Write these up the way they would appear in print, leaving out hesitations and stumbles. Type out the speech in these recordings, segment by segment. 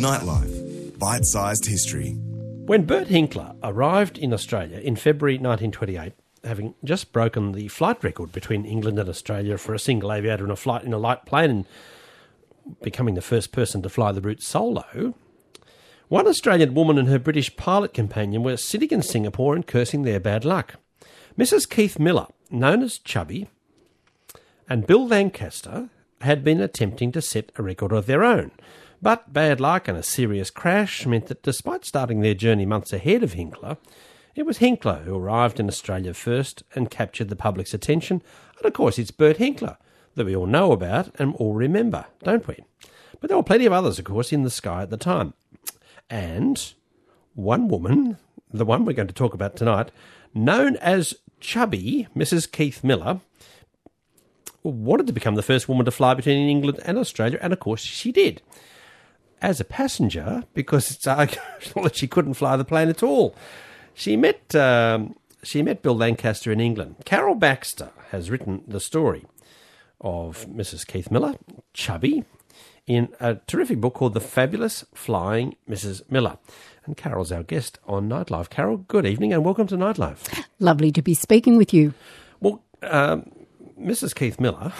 Nightlife. Bite-sized history. When Bert Hinkler arrived in Australia in February 1928, having just broken the flight record between England and Australia for a single aviator in a flight in a light plane and becoming the first person to fly the route solo, one Australian woman and her British pilot companion were sitting in Singapore and cursing their bad luck. Mrs. Keith Miller, known as Chubby, and Bill Lancaster had been attempting to set a record of their own. But bad luck and a serious crash meant that despite starting their journey months ahead of Hinkler, it was Hinkler who arrived in Australia first and captured the public's attention. And of course, it's Bert Hinkler that we all know about and all remember, don't we? But there were plenty of others, of course, in the sky at the time. And one woman, the one we're going to talk about tonight, known as Chubby, Mrs. Keith Miller, wanted to become the first woman to fly between England and Australia, and of course she did. As a passenger, because it's arguable that she couldn't fly the plane at all. She met Bill Lancaster in England. Carol Baxter has written the story of Mrs. Keith Miller, Chubby, in a terrific book called The Fabulous Flying Mrs. Miller. And Carol's our guest on Nightlife. Carol, good evening and welcome to Nightlife. Lovely to be speaking with you. Well, Mrs. Keith Miller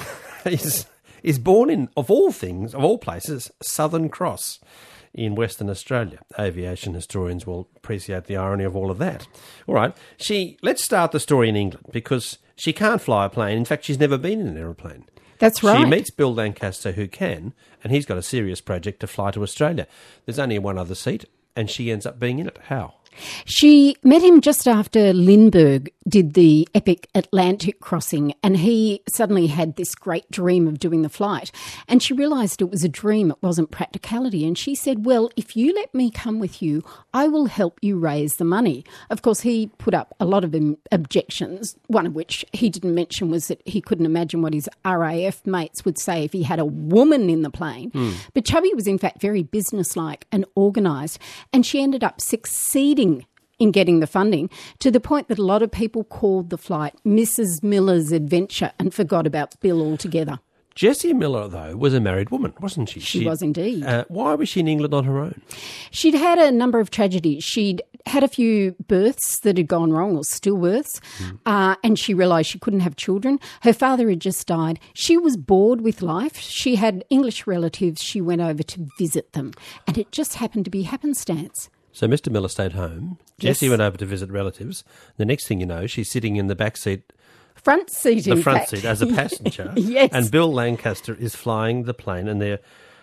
is born in, of all things, of all places, Southern Cross in Western Australia. Aviation historians will appreciate the irony of all of that. All right, let's start the story in England because she can't fly a plane. In fact, she's never been in an aeroplane. That's right. She meets Bill Lancaster, who can, and he's got a serious project to fly to Australia. There's only one other seat, and she ends up being in it. How? She met him just after Lindbergh did the epic Atlantic crossing, and he suddenly had this great dream of doing the flight. And she realised it was a dream, it wasn't practicality. And she said, well, if you let me come with you, I will help you raise the money. Of course, he put up a lot of objections, one of which he didn't mention was that he couldn't imagine what his RAF mates would say if he had a woman in the plane. But Chubby was in fact very businesslike and organised, and she ended up succeeding in getting the funding to the point that a lot of people called the flight Mrs. Miller's Adventure and forgot about Bill altogether. Jessie Miller, though, was a married woman, wasn't she? She was indeed. Why was she in England on her own? She'd had a number of tragedies. She'd had a few births that had gone wrong, or stillbirths, and she realised she couldn't have children. Her father had just died. She was bored with life. She had English relatives. She went over to visit them, and it just happened to be happenstance. So Mr. Miller stayed home. Jessie went over to visit relatives. The next thing you know, she's sitting in the back seat. Front seat, the front seat as a passenger. Yes. And Bill Lancaster is flying the plane, and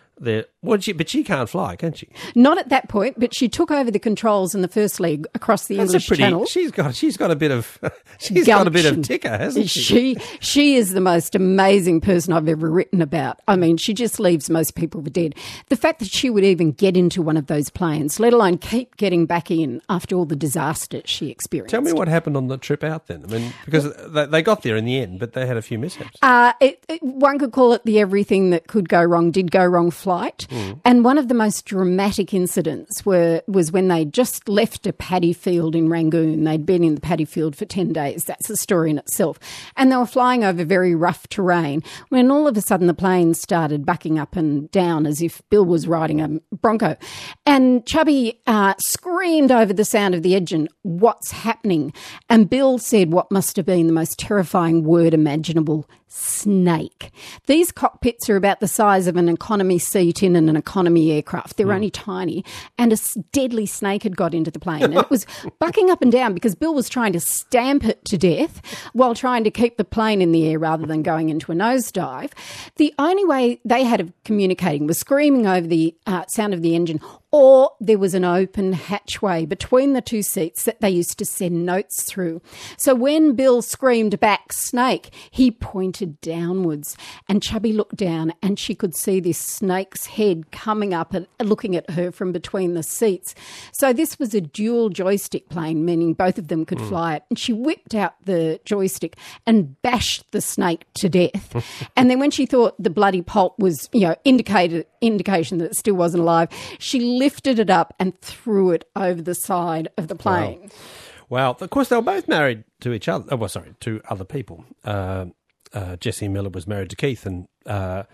but she can't fly, can she? Not at that point, but she took over the controls in the first leg across the English Channel. She's got a bit of ticker, hasn't she? She is the most amazing person I've ever written about. I mean, she just leaves most people for dead. The fact that she would even get into one of those planes, let alone keep getting back in after all the disasters she experienced. Tell me what happened on the trip out then. I mean, because they got there in the end, but they had a few mishaps. One could call it the everything that could go wrong did go wrong flight. And one of the most dramatic incidents was when they just left a paddy field in Rangoon. They'd been in the paddy field for 10 days. That's a story in itself. And they were flying over very rough terrain when all of a sudden the plane started bucking up and down as if Bill was riding a Bronco. And Chubby screamed over the sound of the engine, "What's happening?" And Bill said what must have been the most terrifying word imaginable: snake. These cockpits are about the size of an economy seat in an economy aircraft. They're only tiny. And a deadly snake had got into the plane. And it was bucking up and down because Bill was trying to stamp it to death while trying to keep the plane in the air rather than going into a nosedive. The only way they had of communicating was screaming over the sound of the engine, or there was an open hatchway between the two seats that they used to send notes through. So when Bill screamed back, "Snake," he pointed downwards, and Chubby looked down and she could see this snake's head coming up and looking at her from between the seats. So this was a dual joystick plane, meaning both of them could fly it. And she whipped out the joystick and bashed the snake to death. And then when she thought the bloody pulp was, indication that it still wasn't alive, she lifted it up and threw it over the side of the plane. Wow. Of course, they were both married to each other. To other people. Jessie Miller was married to Keith, and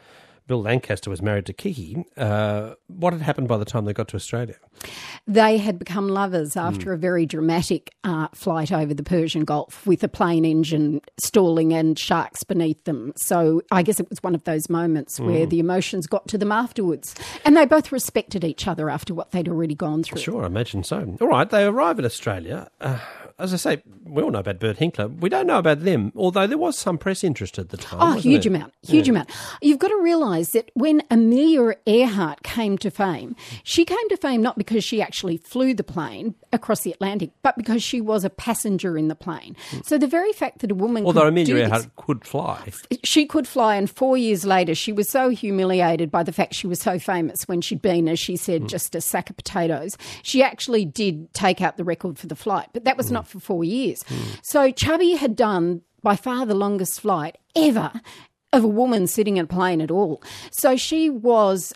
Bill Lancaster was married to Kiki. What had happened by the time they got to Australia? They had become lovers after a very dramatic flight over the Persian Gulf with a plane engine stalling and sharks beneath them. So I guess it was one of those moments where the emotions got to them afterwards. And they both respected each other after what they'd already gone through. Sure, I imagine so. All right, they arrive in Australia. As I say, we all know about Bert Hinkler. We don't know about them, although there was some press interest at the time. Oh, huge amount. You've got to realise that when Amelia Earhart came to fame, she came to fame not because she actually flew the plane across the Atlantic, but because she was a passenger in the plane. So the very fact that a woman Although could Amelia do Earhart could fly. she could fly, and 4 years later she was so humiliated by the fact she was so famous when she'd been, as she said, just a sack of potatoes. She actually did take out the record for the flight, but that was not for 4 years. So Chubby had done by far the longest flight ever of a woman sitting in a plane at all. So she was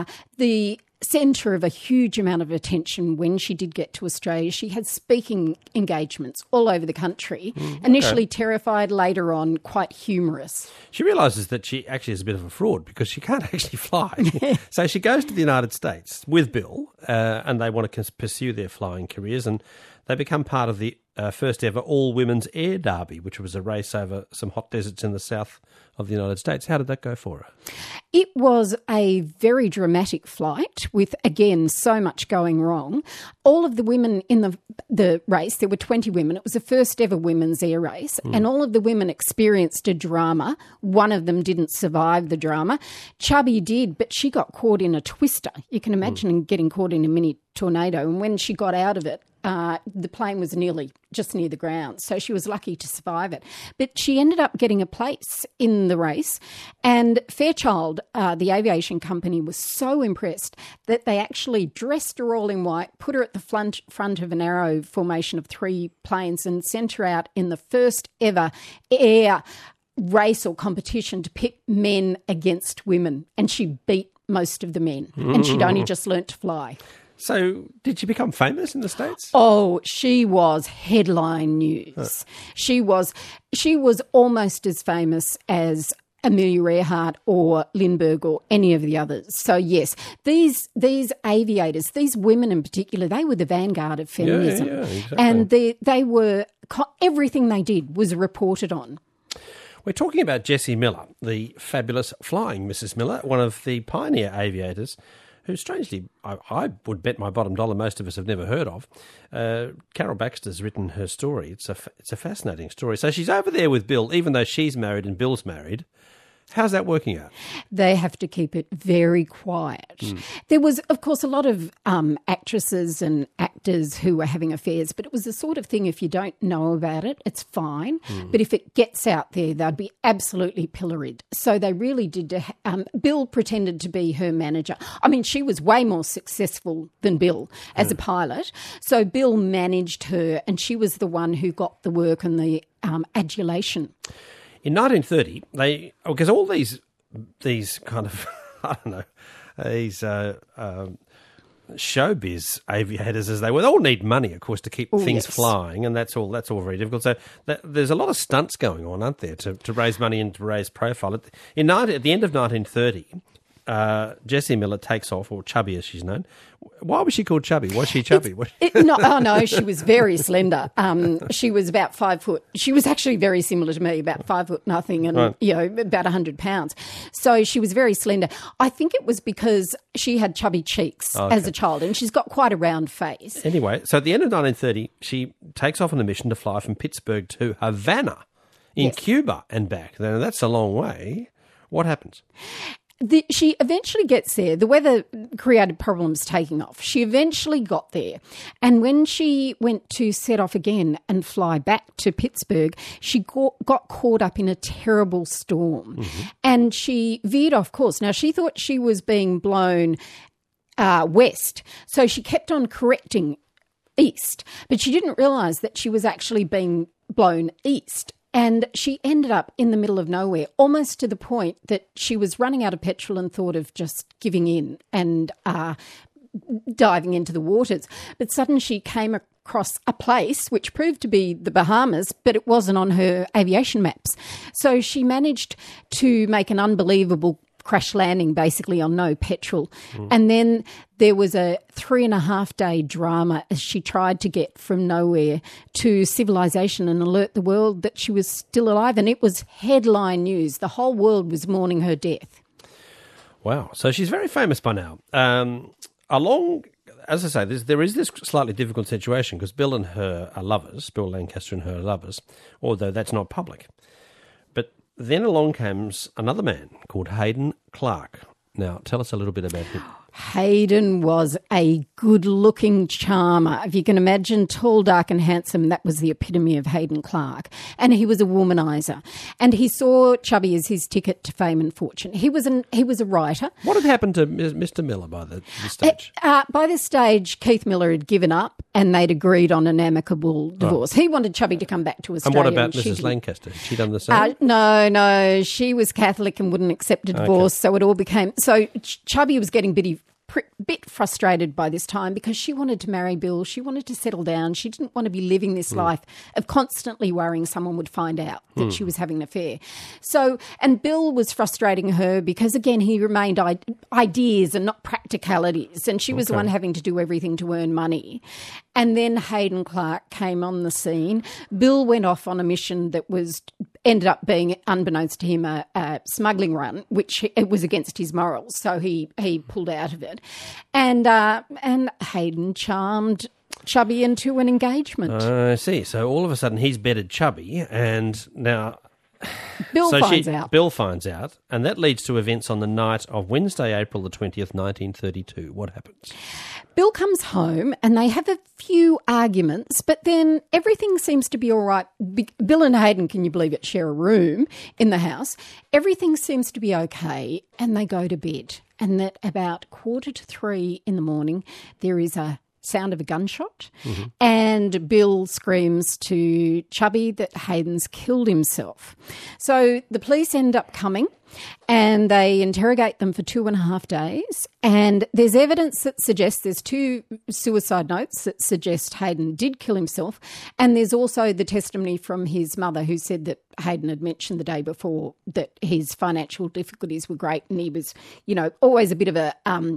the centre of a huge amount of attention when she did get to Australia. She had speaking engagements all over the country, initially terrified, later on quite humorous. She realises that she actually is a bit of a fraud because she can't actually fly. So she goes to the United States with Bill and they want to pursue their flying careers, and they become part of the first ever all-women's air derby, which was a race over some hot deserts in the south of the United States. How did that go for her? It was a very dramatic flight with, again, so much going wrong. All of the women in the race, there were 20 women. It was the first ever women's air race, and all of the women experienced a drama. One of them didn't survive the drama. Chubby did, but she got caught in a twister. You can imagine getting caught in a mini tornado, and when she got out of it, the plane was nearly just near the ground, so she was lucky to survive it. But she ended up getting a place in the race, and Fairchild, the aviation company, was so impressed that they actually dressed her all in white, put her at the front of an arrow formation of 3 planes, and sent her out in the first ever air race or competition to pit men against women, and she beat most of the men, and she'd only just learnt to fly. So did she become famous in the States? Oh, she was headline news. She was almost as famous as Amelia Earhart or Lindbergh or any of the others. So yes, these aviators, these women in particular, they were the vanguard of feminism. Yeah, exactly. And they were, everything they did was reported on. We're talking about Jessie Miller, the fabulous flying Mrs. Miller, one of the pioneer aviators who, strangely, I would bet my bottom dollar most of us have never heard of. Carol Baxter's written her story. It's a fascinating story. So she's over there with Bill, even though she's married and Bill's married. How's that working out? They have to keep it very quiet. There was, of course, a lot of actresses and actors who were having affairs, but it was the sort of thing, if you don't know about it, it's fine. But if it gets out there, they'd be absolutely pilloried. So they really did. Bill pretended to be her manager. I mean, she was way more successful than Bill as a pilot. So Bill managed her, and she was the one who got the work and the adulation. In 1930, because all these kind of, I don't know, these showbiz aviators as they were, they all need money, of course, to keep things flying, and that's all very difficult. So there's a lot of stunts going on, aren't there, to raise money and to raise profile. At the end of 1930, Jessie Miller takes off, or Chubby as she's known. Why was she called Chubby? Was she chubby? No, she was very slender. She was about 5 foot. She was actually very similar to me, about 5 foot nothing, and about 100 pounds. So she was very slender. I think it was because she had chubby cheeks as a child, and she's got quite a round face. Anyway, so at the end of 1930, she takes off on a mission to fly from Pittsburgh to Havana in Cuba and back. Now, that's a long way. What happens? She eventually gets there. The weather created problems taking off. She eventually got there. And when she went to set off again and fly back to Pittsburgh, she got caught up in a terrible storm. And she veered off course. Now, she thought she was being blown west. So she kept on correcting east. But she didn't realise that she was actually being blown east. And she ended up in the middle of nowhere, almost to the point that she was running out of petrol and thought of just giving in and diving into the waters. But suddenly she came across a place which proved to be the Bahamas, but it wasn't on her aviation maps. So she managed to make an unbelievable crash landing basically on no petrol. And then there was a 3.5-day drama as she tried to get from nowhere to civilization and alert the world that she was still alive. And it was headline news. The whole world was mourning her death. Wow. So she's very famous by now. As I say, there is this slightly difficult situation because Bill and her are lovers, Bill Lancaster and her are lovers, although that's not public. But then along comes another man called Hayden Clark. Now, tell us a little bit about him. Hayden was a good-looking charmer. If you can imagine, tall, dark and handsome, that was the epitome of Hayden Clark. And he was a womanizer. And he saw Chubby as his ticket to fame and fortune. He was a writer. What had happened to Mr. Miller by this stage? By this stage, Keith Miller had given up and they'd agreed on an amicable divorce. He wanted Chubby to come back to Australia. And what about Mrs. Lancaster? Had she done the same? No. She was Catholic and wouldn't accept a divorce, so it all became... So Chubby was getting bit frustrated by this time because she wanted to marry Bill. She wanted to settle down. She didn't want to be living this life of constantly worrying someone would find out that she was having an affair. So, and Bill was frustrating her because, again, he remained ideas and not practicalities. And she was the one having to do everything to earn money. And then Hayden Clark came on the scene. Bill went off on a mission that ended up being, unbeknownst to him, a smuggling run, which it was against his morals. So he pulled out of it. And Hayden charmed Chubby into an engagement. I see. So all of a sudden he's bedded Chubby, and now Bill finds out, and that leads to events on the night of Wednesday, April the 20th, 1932. What happens? Bill comes home and they have a few arguments, but then everything seems to be all right. Bill and Hayden, can you believe it, share a room in the house. Everything seems to be okay, and they go to bed. And at about 2:45 in the morning, there is a sound of a gunshot, and Bill screams to Chubby that Hayden's killed himself. So the police end up coming and they interrogate them for 2.5 days, and there's evidence that suggests there's 2 suicide notes that suggest Hayden did kill himself, and there's also the testimony from his mother who said that Hayden had mentioned the day before that his financial difficulties were great and he was, always a bit of a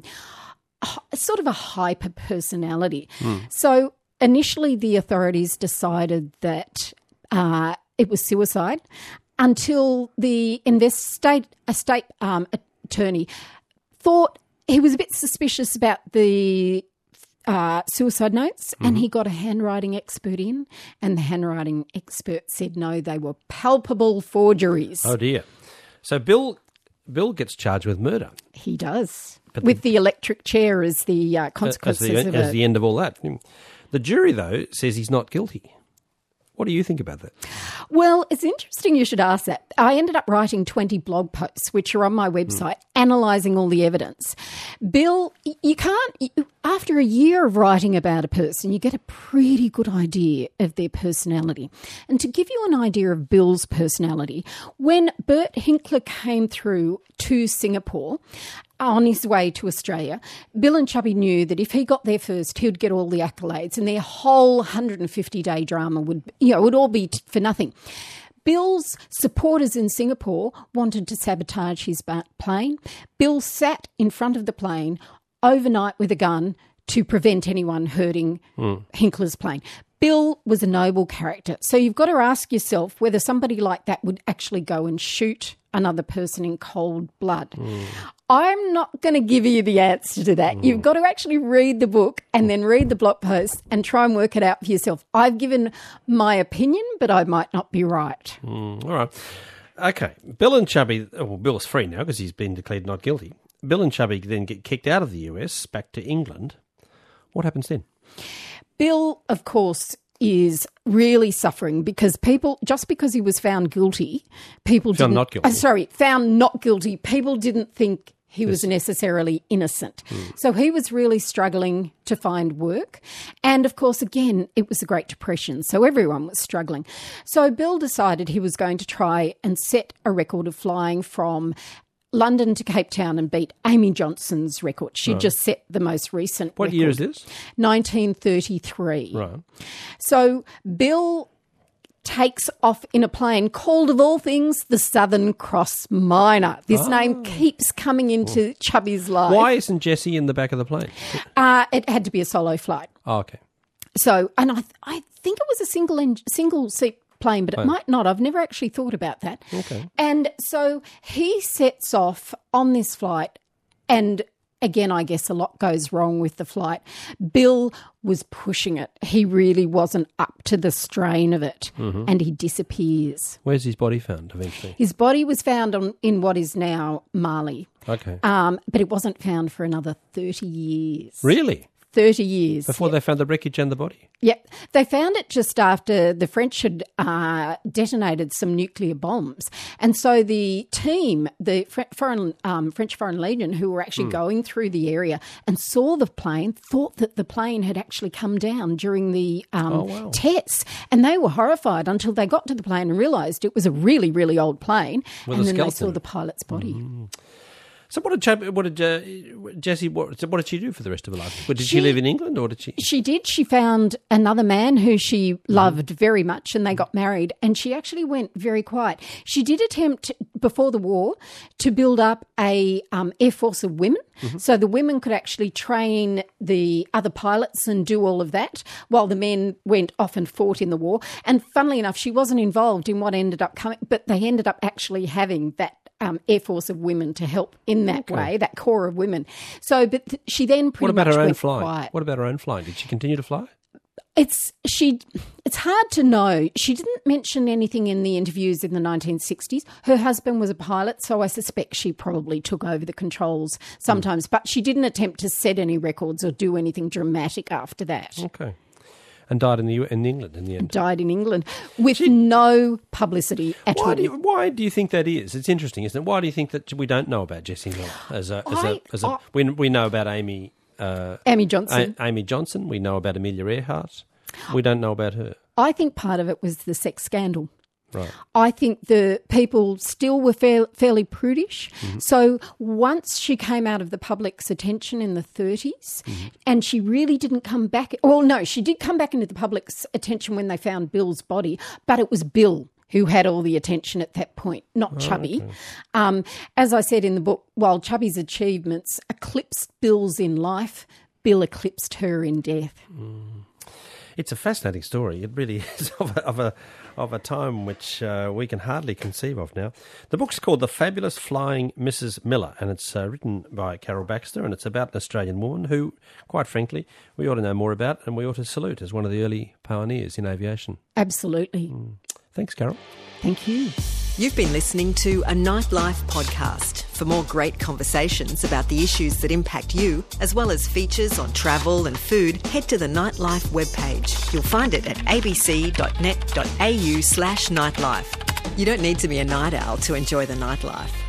sort of a hyper personality. So initially the authorities decided that it was suicide until the state attorney thought he was a bit suspicious about the suicide notes, and he got a handwriting expert in, and the handwriting expert said no, they were palpable forgeries. Oh dear. So Bill gets charged with murder. He does. With the electric chair as the consequences of it. As the end of all that. The jury, though, says he's not guilty. What do you think about that? Well, it's interesting you should ask that. I ended up writing 20 blog posts, which are on my website, analysing all the evidence. Bill, after a year of writing about a person, you get a pretty good idea of their personality. And to give you an idea of Bill's personality, when Bert Hinkler came through to Singapore on his way to Australia, Bill and Chubby knew that if he got there first, he would get all the accolades, and their whole 150-day drama would all be for nothing. Bill's supporters in Singapore wanted to sabotage his plane. Bill sat in front of the plane overnight with a gun to prevent anyone hurting Hinkler's plane. Bill was a noble character. So you've got to ask yourself whether somebody like that would actually go and shoot another person in cold blood. I'm not going to give you the answer to that. You've got to actually read the book and then read the blog post and try and work it out for yourself. I've given my opinion, but I might not be right. All right. Okay. Bill and Chubby, Bill's free now because he's been declared not guilty. Bill and Chubby then get kicked out of the US, back to England. What happens then? Bill, of course, is really suffering because just because he was found guilty, found not guilty, people didn't think he was necessarily innocent. So he was really struggling to find work. And of course, again, it was the Great Depression, so everyone was struggling. So Bill decided he was going to try and set a record of flying from London to Cape Town and beat Amy Johnson's record. She just set the most recent record. What year is this? 1933. Right. So Bill takes off in a plane called, of all things, the Southern Cross Miner. This name keeps coming into Chubby's life. Why isn't Jessie in the back of the plane? It had to be a solo flight. Oh, okay. So, and I think it was a single seat plane, but it might not. I've never actually thought about that. Okay. And so he sets off on this flight, and again, I guess a lot goes wrong with the flight. Bill was pushing it. He really wasn't up to the strain of it, and he disappears. Where's his body found eventually? His body was found in what is now Mali. Okay. But it wasn't found for another 30 years. Really? 30 years. Before they found the wreckage and the body? Yep. They found it just after the French had detonated some nuclear bombs. And so the team, the French Foreign Legion, who were actually going through the area and saw the plane, thought that the plane had actually come down during the tests. And they were horrified until they got to the plane and realised it was a really, really old plane. With and a then skeleton. they saw the pilot's body. So what did Jessie? What did she do for the rest of her life? Did she live in England, or did she? She did. She found another man who she loved very much, and they got married. And she actually went very quiet. She did attempt before the war to build up a air force of women, so the women could actually train the other pilots and do all of that, while the men went off and fought in the war. And funnily enough, she wasn't involved in what ended up coming, but they ended up actually having that Air Force of women to help in that way, that corps of women. So, but she then pretty much her own went flying? quiet. What about her own flying? Did she continue to fly? It's hard to know. She didn't mention anything in the interviews in the 1960s. Her husband was a pilot, so I suspect she probably took over the controls sometimes. But she didn't attempt to set any records or do anything dramatic after that. Okay. And died in England in the end. Died in England with no publicity at all. Why do you think that is? It's interesting, isn't it? Why do you think that we don't know about Jessie Miller we know about Amy Johnson. Amy Johnson. We know about Amelia Earhart. We don't know about her. I think part of it was the sex scandal. Right. I think the people still were fairly prudish. So once she came out of the public's attention in the 30s, and she really didn't come back. Well, no, she did come back into the public's attention when they found Bill's body, but it was Bill who had all the attention at that point, not Chubby. Okay. As I said in the book, while Chubby's achievements eclipsed Bill's in life, Bill eclipsed her in death. It's a fascinating story. It really is of a time which we can hardly conceive of now. The book's called The Fabulous Flying Mrs. Miller, and it's written by Carol Baxter, and it's about an Australian woman who, quite frankly, we ought to know more about, and we ought to salute as one of the early pioneers in aviation. Absolutely. Thanks, Carol. Thank you. You've been listening to a Nightlife podcast. For more great conversations about the issues that impact you, as well as features on travel and food, head to the Nightlife webpage. You'll find it at abc.net.au/nightlife. You don't need to be a night owl to enjoy the nightlife.